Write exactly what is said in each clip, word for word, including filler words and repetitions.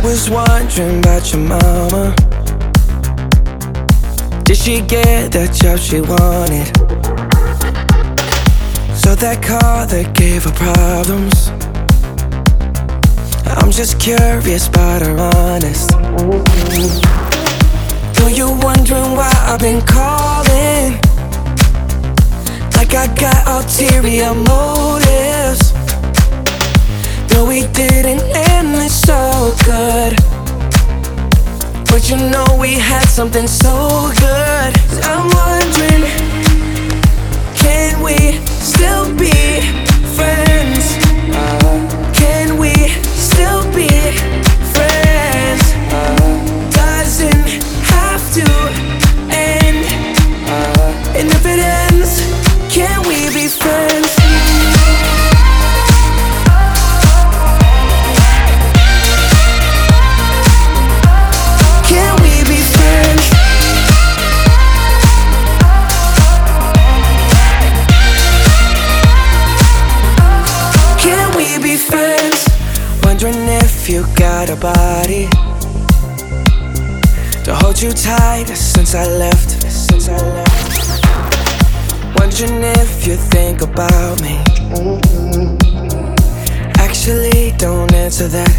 was wondering about your mama. Did she get that job she wanted? So that car that gave her problems. I'm just curious about her honest. Know you're wondering why I've been calling, like I got ulterior motives. No, we didn't end it so good, but you know we had something so good. I'm wondering, can we still be friends? Can we still be friends? Doesn't have to end, and if it ends, can we be friends? Wondering if you got a body to hold you tight since I left. Since I left. Wondering if you think about me. Actually, don't answer that.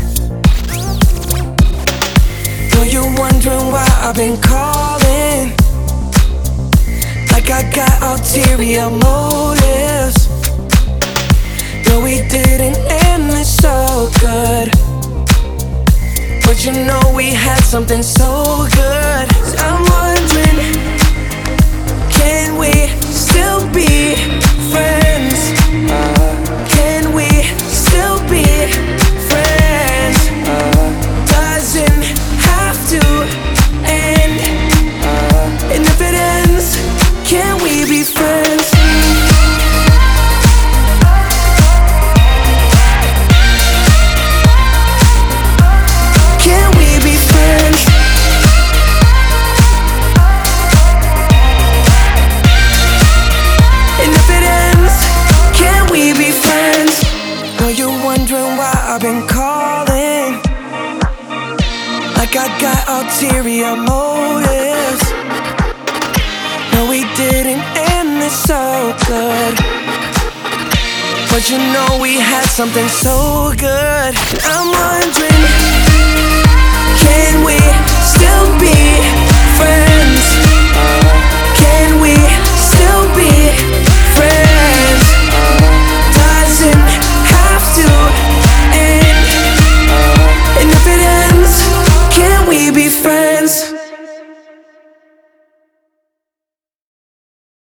Know you're wondering why I've been calling, like I got ulterior motives. No, we didn't end it so good, but you know we had something so good. I'm wondering, can we still be friends? Can we still be friends? Doesn't have to end, and if it ends, can we be friends? I've been calling, like I got ulterior motives. No, we didn't end this so good, but you know we had something so good. I'm wondering, can we still be friends? Can we still be friends? Doesn't have to. And if it ends, can we be friends?